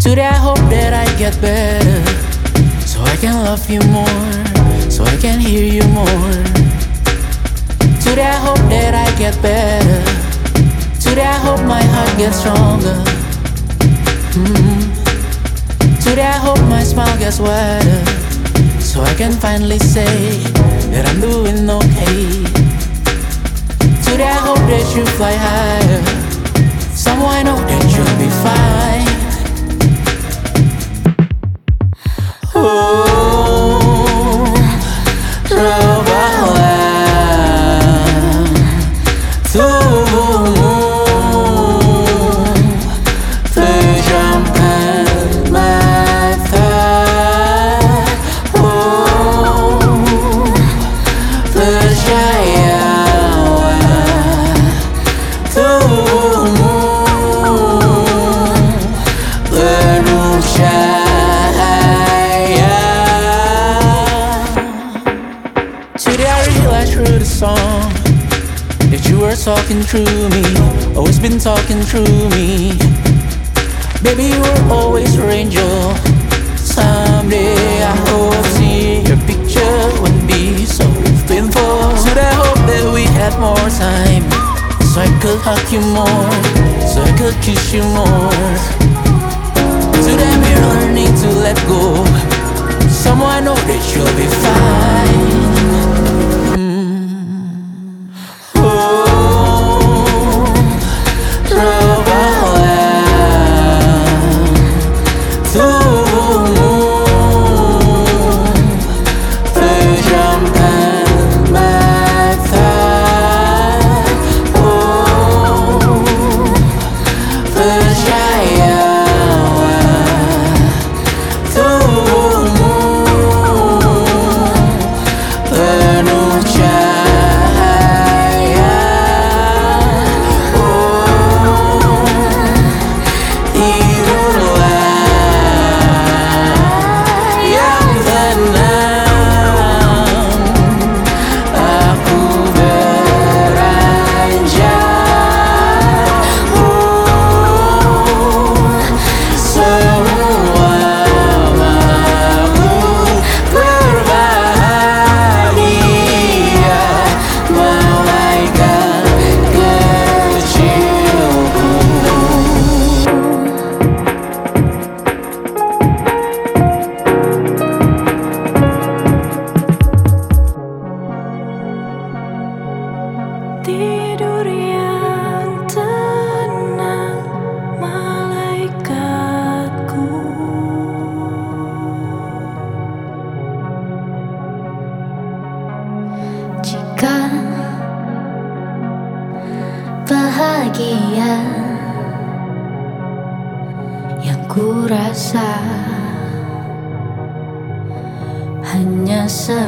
Today I hope that I get better, so I can love you more, so I can hear you more. Today I hope that I get better. Today I hope my heart gets stronger. Today I hope my smile gets wider, so I can finally say that I'm doing okay. Today I hope that you fly higher, somehow I know that you'll be fine. Oh, trabajar tú te llamas matar. Oh, percaya tú penuh cahaya. Today I realized through the song that you were talking through me, always been talking through me. Baby, you were always your angel. Someday I hope see your picture won't be so painful. Today I hope that we had more time, so I could hug you more, so I could kiss you more. Today we're learning to let go, someone I know that you'll be fine. Tidur yang tenang, malaikatku. Jika bahagia yang ku rasa hanya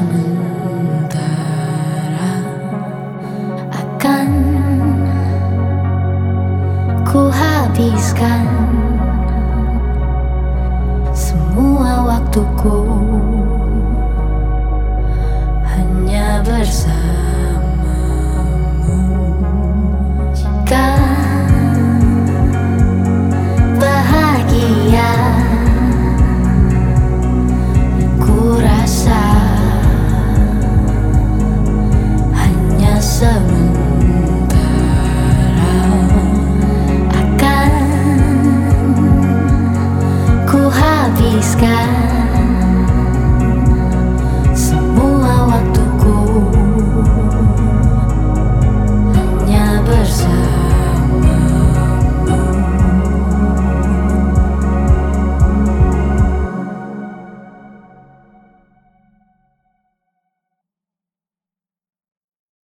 sementara, akan ku habiskan semua waktuku